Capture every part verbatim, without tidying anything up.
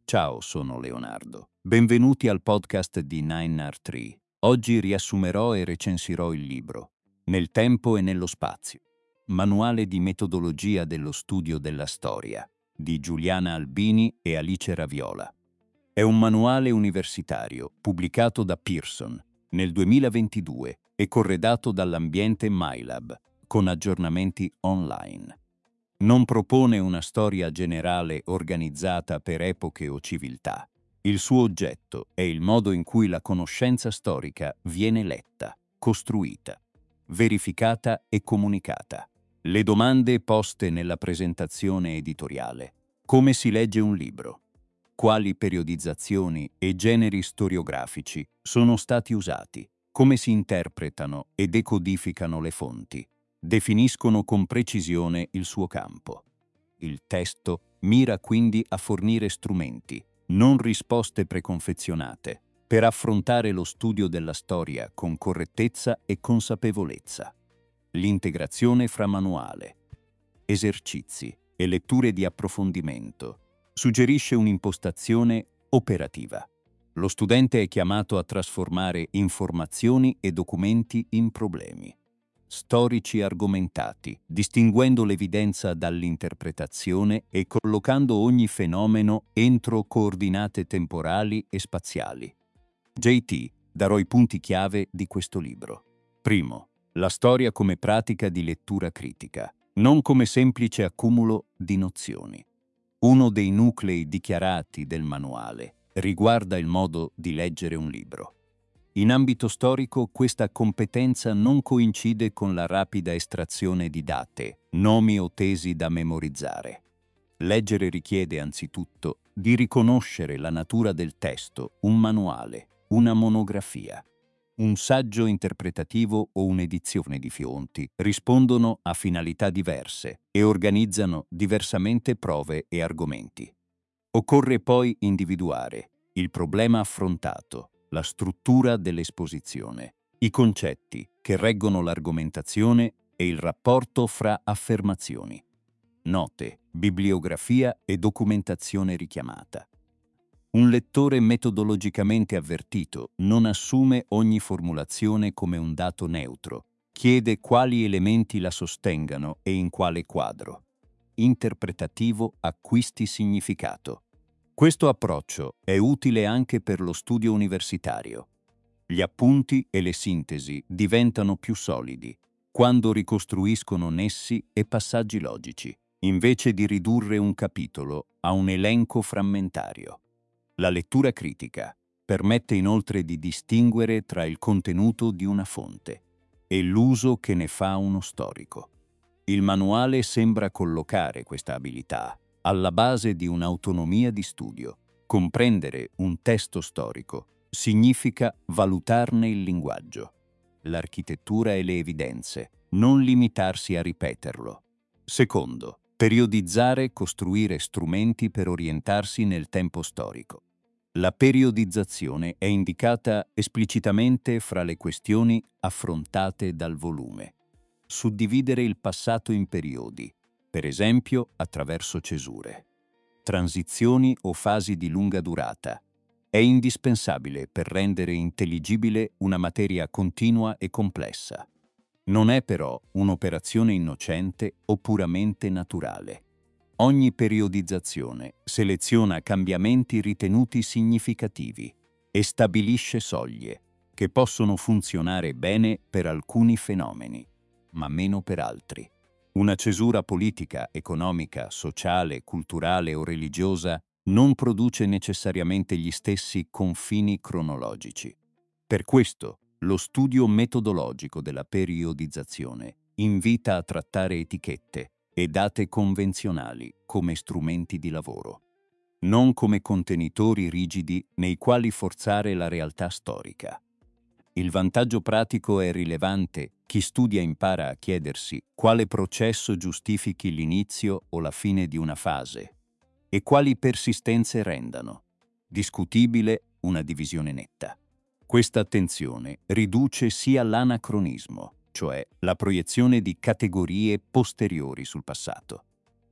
Ciao, sono Leonardo. Benvenuti al podcast di nine R tre. Oggi riassumerò e recensirò il libro Nel tempo e nello spazio. Manuale di metodologia dello studio della storia di Giuliana Albini e Alice Raviola. È un manuale universitario pubblicato da Pearson nel duemilaventidue e corredato dall'ambiente MyLab con aggiornamenti online. Non propone una storia generale organizzata per epoche o civiltà. Il suo oggetto è il modo in cui la conoscenza storica viene letta, costruita, verificata e comunicata. Le domande poste nella presentazione editoriale. Come si legge un libro? Quali periodizzazioni e generi storiografici sono stati usati? Come si interpretano e decodificano le fonti? Definiscono con precisione il suo campo. Il testo mira quindi a fornire strumenti, non risposte preconfezionate, per affrontare lo studio della storia con correttezza e consapevolezza. L'integrazione fra manuale, esercizi e letture di approfondimento suggerisce un'impostazione operativa. Lo studente è chiamato a trasformare informazioni e documenti in problemi storici argomentati, distinguendo l'evidenza dall'interpretazione e collocando ogni fenomeno entro coordinate temporali e spaziali. J T darò i punti chiave di questo libro. Primo, la storia come pratica di lettura critica, non come semplice accumulo di nozioni. Uno dei nuclei dichiarati del manuale riguarda il modo di leggere un libro. In ambito storico, questa competenza non coincide con la rapida estrazione di date, nomi o tesi da memorizzare. Leggere richiede anzitutto di riconoscere la natura del testo, un manuale, una monografia. Un saggio interpretativo o un'edizione di fonti rispondono a finalità diverse e organizzano diversamente prove e argomenti. Occorre poi individuare il problema affrontato, la struttura dell'esposizione, i concetti che reggono l'argomentazione e il rapporto fra affermazioni. Note, bibliografia e documentazione richiamata. Un lettore metodologicamente avvertito non assume ogni formulazione come un dato neutro, chiede quali elementi la sostengano e in quale quadro. Interpretativo acquisti significato. Questo approccio è utile anche per lo studio universitario. Gli appunti e le sintesi diventano più solidi quando ricostruiscono nessi e passaggi logici, invece di ridurre un capitolo a un elenco frammentario. La lettura critica permette inoltre di distinguere tra il contenuto di una fonte e l'uso che ne fa uno storico. Il manuale sembra collocare questa abilità alla base di un'autonomia di studio. Comprendere un testo storico significa valutarne il linguaggio, l'architettura e le evidenze, non limitarsi a ripeterlo. Secondo, periodizzare e costruire strumenti per orientarsi nel tempo storico. La periodizzazione è indicata esplicitamente fra le questioni affrontate dal volume. Suddividere il passato in periodi, per esempio attraverso cesure, transizioni o fasi di lunga durata, è indispensabile per rendere intelligibile una materia continua e complessa. Non è però un'operazione innocente o puramente naturale. Ogni periodizzazione seleziona cambiamenti ritenuti significativi e stabilisce soglie che possono funzionare bene per alcuni fenomeni, ma meno per altri. Una cesura politica, economica, sociale, culturale o religiosa non produce necessariamente gli stessi confini cronologici. Per questo, lo studio metodologico della periodizzazione invita a trattare etichette e date convenzionali come strumenti di lavoro, non come contenitori rigidi nei quali forzare la realtà storica. Il vantaggio pratico è rilevante. Chi studia impara a chiedersi quale processo giustifichi l'inizio o la fine di una fase e quali persistenze rendano discutibile una divisione netta. Questa attenzione riduce sia l'anacronismo, cioè la proiezione di categorie posteriori sul passato,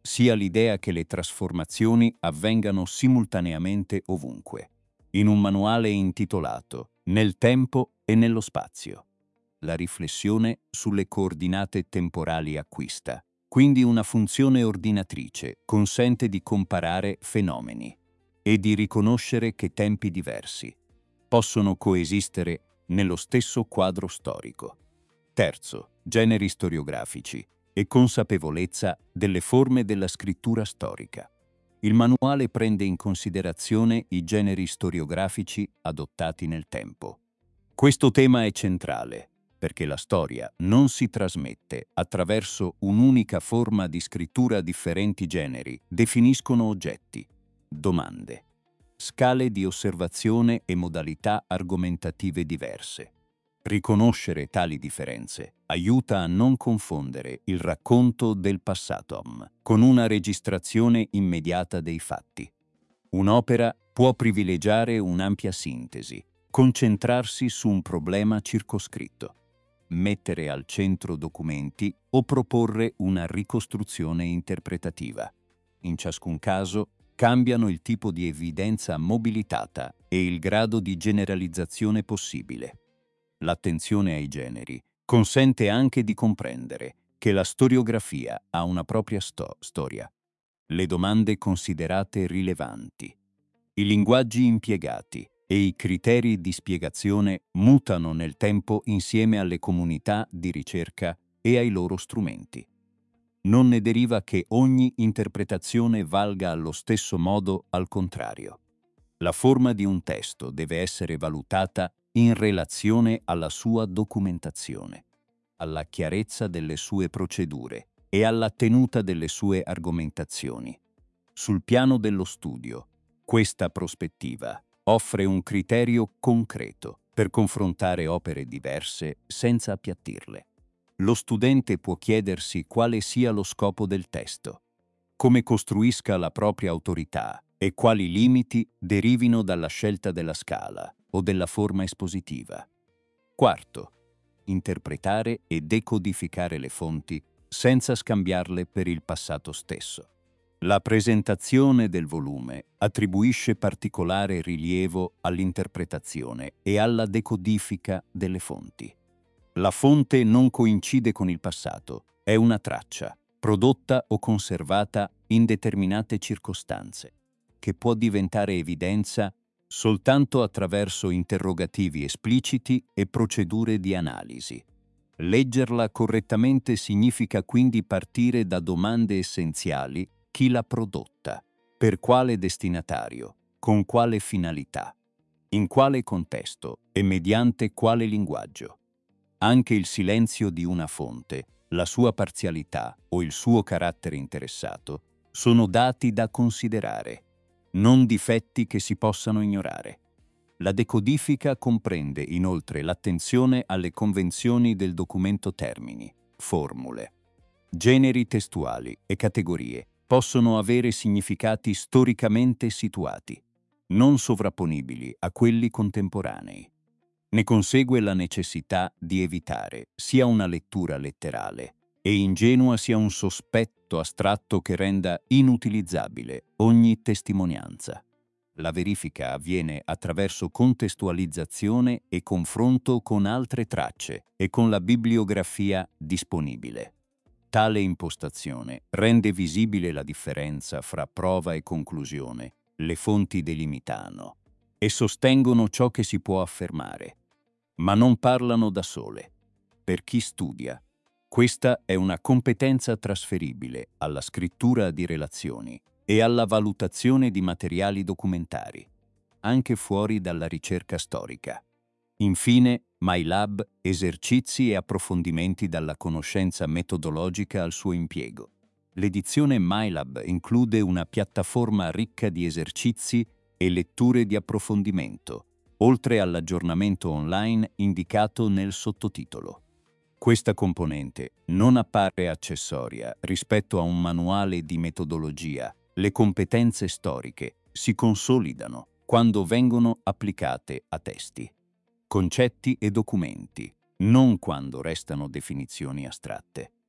sia l'idea che le trasformazioni avvengano simultaneamente ovunque, in un manuale intitolato Nel tempo e nello spazio. La riflessione sulle coordinate temporali acquista, quindi una funzione ordinatrice, consente di comparare fenomeni e di riconoscere che tempi diversi possono coesistere nello stesso quadro storico. Terzo, generi storiografici e consapevolezza delle forme della scrittura storica. Il manuale prende in considerazione i generi storiografici adottati nel tempo. Questo tema è centrale, perché la storia non si trasmette attraverso un'unica forma di scrittura. Differenti generi definiscono oggetti, domande, scale di osservazione e modalità argomentative diverse. Riconoscere tali differenze aiuta a non confondere il racconto del passato con una registrazione immediata dei fatti. Un'opera può privilegiare un'ampia sintesi, concentrarsi su un problema circoscritto, mettere al centro documenti o proporre una ricostruzione interpretativa. In ciascun caso, cambiano il tipo di evidenza mobilitata e il grado di generalizzazione possibile. L'attenzione ai generi consente anche di comprendere che la storiografia ha una propria sto- storia, le domande considerate rilevanti, i linguaggi impiegati e i criteri di spiegazione mutano nel tempo insieme alle comunità di ricerca e ai loro strumenti. Non ne deriva che ogni interpretazione valga allo stesso modo, al contrario. La forma di un testo deve essere valutata in relazione alla sua documentazione, alla chiarezza delle sue procedure e alla tenuta delle sue argomentazioni. Sul piano dello studio, questa prospettiva offre un criterio concreto per confrontare opere diverse senza appiattirle. Lo studente può chiedersi quale sia lo scopo del testo, come costruisca la propria autorità e quali limiti derivino dalla scelta della scala o della forma espositiva. Quarto, interpretare e decodificare le fonti senza scambiarle per il passato stesso. La presentazione del volume attribuisce particolare rilievo all'interpretazione e alla decodifica delle fonti. La fonte non coincide con il passato, è una traccia, prodotta o conservata in determinate circostanze, che può diventare evidenza soltanto attraverso interrogativi espliciti e procedure di analisi. Leggerla correttamente significa quindi partire da domande essenziali: chi l'ha prodotta, per quale destinatario, con quale finalità, in quale contesto e mediante quale linguaggio. Anche il silenzio di una fonte, la sua parzialità o il suo carattere interessato sono dati da considerare, non difetti che si possano ignorare. La decodifica comprende inoltre l'attenzione alle convenzioni del documento: termini, formule, generi testuali e categorie possono avere significati storicamente situati, non sovrapponibili a quelli contemporanei. Ne consegue la necessità di evitare sia una lettura letterale e ingenua sia un sospetto astratto che renda inutilizzabile ogni testimonianza. La verifica avviene attraverso contestualizzazione e confronto con altre tracce e con la bibliografia disponibile. Tale impostazione rende visibile la differenza fra prova e conclusione. Le fonti delimitano e sostengono ciò che si può affermare, ma non parlano da sole. Per chi studia, questa è una competenza trasferibile alla scrittura di relazioni e alla valutazione di materiali documentari, anche fuori dalla ricerca storica. Infine, MyLab, esercizi e approfondimenti dalla conoscenza metodologica al suo impiego. L'edizione MyLab include una piattaforma ricca di esercizi e letture di approfondimento, oltre all'aggiornamento online indicato nel sottotitolo. Questa componente non appare accessoria rispetto a un manuale di metodologia. Le competenze storiche si consolidano quando vengono applicate a testi, concetti e documenti, non quando restano definizioni astratte.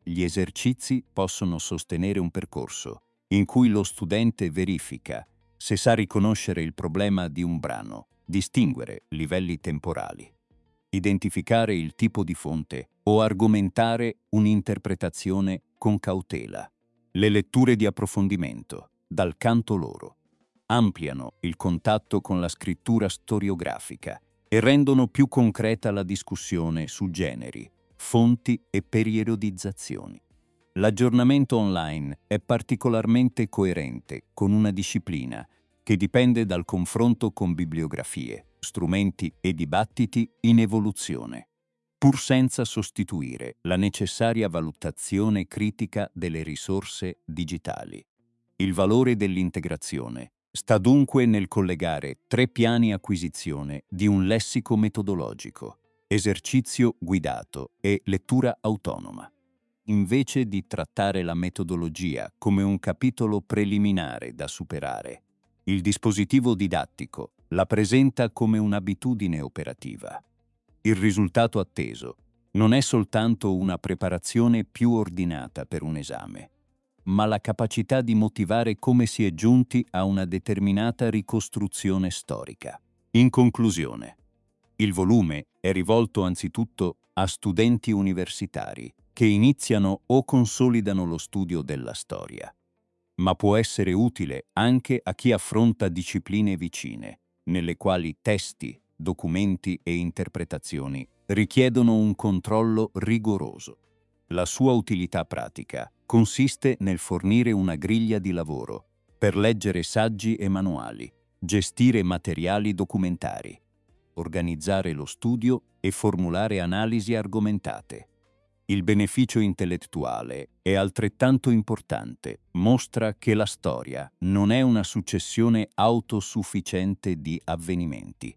Gli esercizi possono sostenere un percorso in cui lo studente verifica se sa riconoscere il problema di un brano, distinguere livelli temporali, identificare il tipo di fonte o argomentare un'interpretazione con cautela. Le letture di approfondimento, dal canto loro, ampliano il contatto con la scrittura storiografica e rendono più concreta la discussione su generi, fonti e periodizzazioni. L'aggiornamento online è particolarmente coerente con una disciplina che dipende dal confronto con bibliografie, strumenti e dibattiti in evoluzione, pur senza sostituire la necessaria valutazione critica delle risorse digitali. Il valore dell'integrazione sta dunque nel collegare tre piani acquisizione di un lessico metodologico, esercizio guidato e lettura autonoma. Invece di trattare la metodologia come un capitolo preliminare da superare, il dispositivo didattico la presenta come un'abitudine operativa. Il risultato atteso non è soltanto una preparazione più ordinata per un esame, ma la capacità di motivare come si è giunti a una determinata ricostruzione storica. In conclusione, il volume è rivolto anzitutto a studenti universitari che iniziano o consolidano lo studio della storia, ma può essere utile anche a chi affronta discipline vicine, nelle quali testi, documenti e interpretazioni richiedono un controllo rigoroso. La sua utilità pratica consiste nel fornire una griglia di lavoro per leggere saggi e manuali, gestire materiali documentari, organizzare lo studio e formulare analisi argomentate. Il beneficio intellettuale è altrettanto importante, mostra che la storia non è una successione autosufficiente di avvenimenti,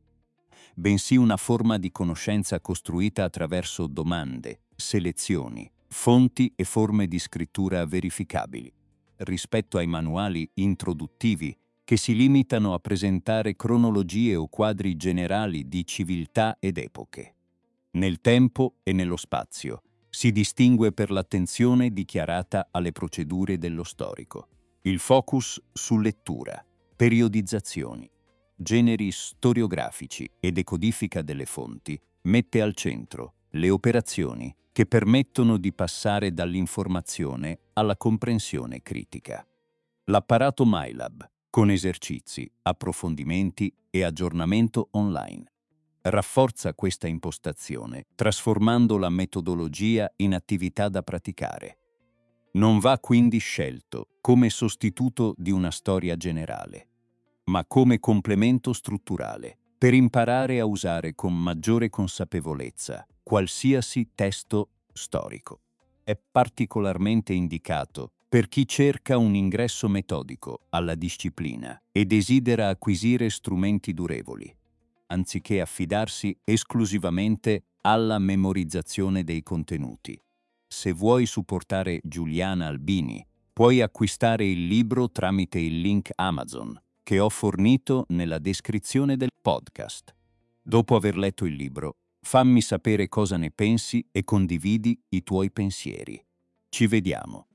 bensì una forma di conoscenza costruita attraverso domande, selezioni, fonti e forme di scrittura verificabili, rispetto ai manuali introduttivi che si limitano a presentare cronologie o quadri generali di civiltà ed epoche. Nel tempo e nello spazio si distingue per l'attenzione dichiarata alle procedure dello storico, il focus su lettura, periodizzazioni, generi storiografici e decodifica delle fonti mette al centro le operazioni che permettono di passare dall'informazione alla comprensione critica. L'apparato MyLab, con esercizi, approfondimenti e aggiornamento online, rafforza questa impostazione, trasformando la metodologia in attività da praticare. Non va quindi scelto come sostituto di una storia generale, ma come complemento strutturale, per imparare a usare con maggiore consapevolezza qualsiasi testo storico. È particolarmente indicato per chi cerca un ingresso metodico alla disciplina e desidera acquisire strumenti durevoli, anziché affidarsi esclusivamente alla memorizzazione dei contenuti. Se vuoi supportare Giuliana Albini, puoi acquistare il libro tramite il link Amazon che ho fornito nella descrizione del podcast. Dopo aver letto il libro, fammi sapere cosa ne pensi e condividi i tuoi pensieri. Ci vediamo.